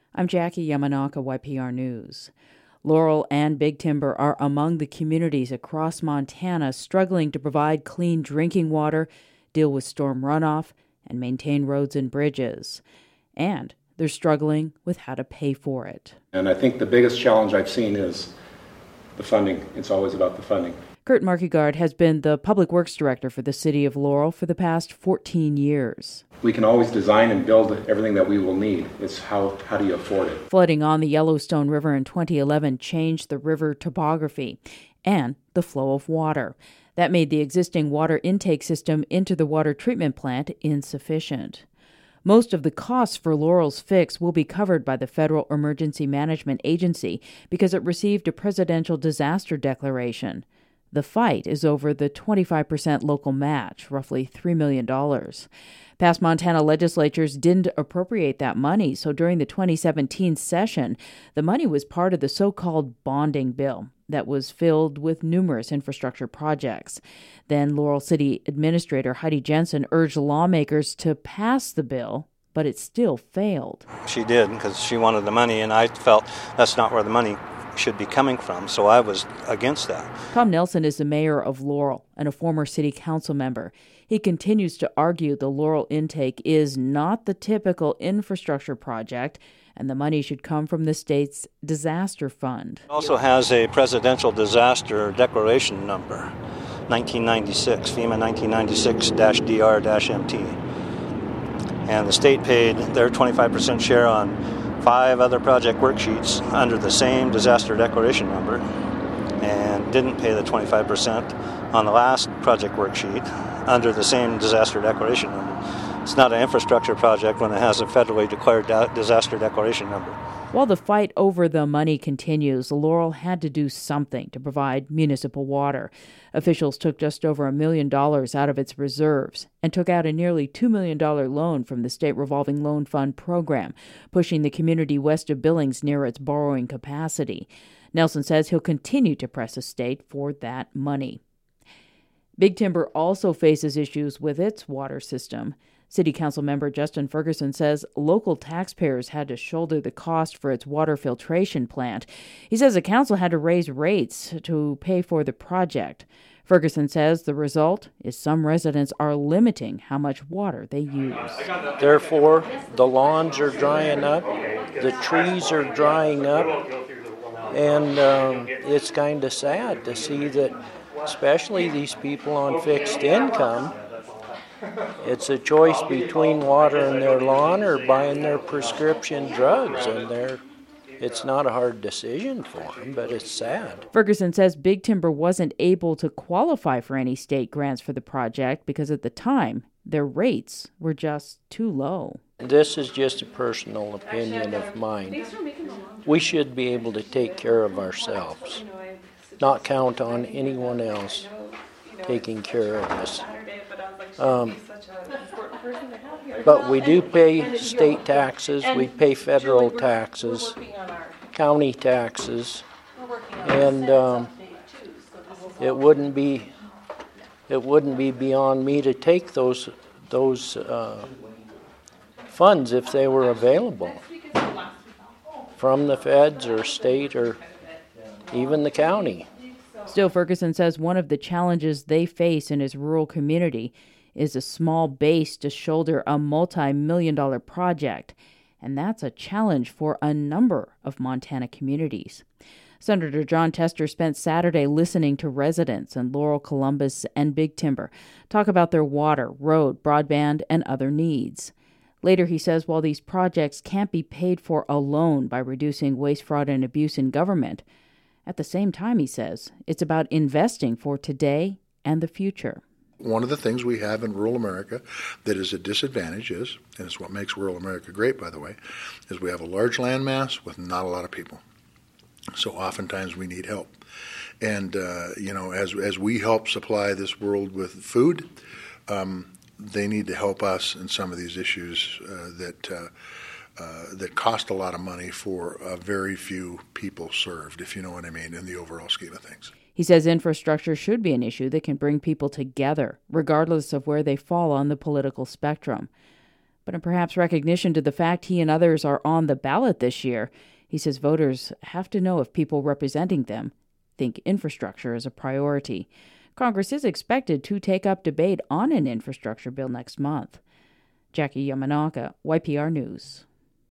I'm Jackie Yamanaka, YPR News. Laurel and Big Timber are among the communities across Montana struggling to provide clean drinking water, deal with storm runoff, and maintain roads and bridges. And they're struggling with how to pay for it. And I think the biggest challenge I've seen is the funding. It's always about the funding. Kurt Markegard has been the Public Works Director for the city of Laurel for the past 14 years. We can always design and build everything that we will need. It's how do you afford it? Flooding on the Yellowstone River in 2011 changed the river topography and the flow of water. That made the existing water intake system into the water treatment plant insufficient. Most of the costs for Laurel's fix will be covered by the Federal Emergency Management Agency because it received a presidential disaster declaration. The fight is over the 25% local match, roughly $3 million. Past Montana legislatures didn't appropriate that money, so during the 2017 session, the money was part of the so-called bonding bill that was filled with numerous infrastructure projects. Then Laurel City Administrator Heidi Jensen urged lawmakers to pass the bill, but it still failed. She did because she wanted the money, and I felt that's not where the money should be coming from, so I was against that. Tom Nelson is the mayor of Laurel and a former city council member. He continues to argue the Laurel intake is not the typical infrastructure project, and the money should come from the state's disaster fund. It also has a presidential disaster declaration number, 1996, FEMA 1996-DR-MT. And the state paid their 25% share on 5 other project worksheets under the same disaster declaration number and didn't pay the 25% on the last project worksheet under the same disaster declaration number. It's not an infrastructure project when it has a federally declared disaster declaration number. While the fight over the money continues, Laurel had to do something to provide municipal water. Officials took just over $1 million out of its reserves and took out a nearly $2 million loan from the State Revolving Loan Fund program, pushing the community west of Billings near its borrowing capacity. Nelson says he'll continue to press the state for that money. Big Timber also faces issues with its water system. City Council member Justin Ferguson says local taxpayers had to shoulder the cost for its water filtration plant. He says the council had to raise rates to pay for the project. Ferguson says the result is some residents are limiting how much water they use. Therefore, the lawns are drying up, the trees are drying up, and it's kind of sad to see that, especially these people on fixed income, it's a choice between watering their lawn or buying their prescription drugs, and it's not a hard decision for them, but it's sad. Ferguson says Big Timber wasn't able to qualify for any state grants for the project because at the time, their rates were just too low. This is just a personal opinion of mine. We should be able to take care of ourselves, not count on anyone else taking care of us. But we do pay state taxes, we pay federal taxes, county taxes, and it wouldn't be beyond me to take those funds if they were available from the feds or state or even the county. Still, Ferguson says one of the challenges they face in his rural community is a small base to shoulder a multi-million-dollar project, and that's a challenge for a number of Montana communities. Senator Jon Tester spent Saturday listening to residents in Laurel, Columbus, and Big Timber talk about their water, road, broadband, and other needs. Later, he says while these projects can't be paid for alone by reducing waste, fraud, and abuse in government, at the same time, he says, it's about investing for today and the future. One of the things we have in rural America that is a disadvantage is, and it's what makes rural America great, by the way, is we have a large land mass with not a lot of people. So oftentimes we need help. And, as we help supply this world with food, they need to help us in some of these issues that cost a lot of money for very few people served, if you know what I mean, in the overall scheme of things. He says infrastructure should be an issue that can bring people together, regardless of where they fall on the political spectrum. but in perhaps recognition to the fact he and others are on the ballot this year. He says voters have to know if people representing them think infrastructure is a priority. Congress is expected to take up debate on an infrastructure bill next month. Jackie Yamanaka, YPR News.